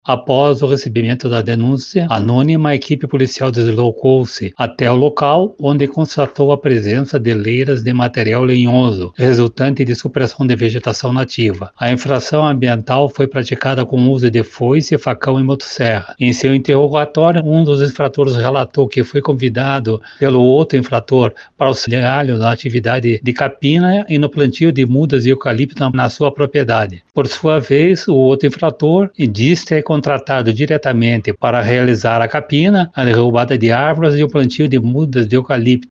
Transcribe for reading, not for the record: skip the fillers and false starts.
Após o recebimento da denúncia anônima, a equipe policial deslocou-se até o local, onde constatou a presença de leiras de material lenhoso, resultante de supressão de vegetação nativa. A infração ambiental foi praticada com o uso de foice, facão e motosserra. Em seu interrogatório, um dos infratores relatou que foi convidado pelo outro infrator para auxiliá-lo na atividade de capina e no plantio de mudas e eucalipto na sua propriedade. Por sua vez, o outro infrator disse ter contratado diretamente para realizar a capina, a derrubada de árvores e o plantio de mudas de eucalipto.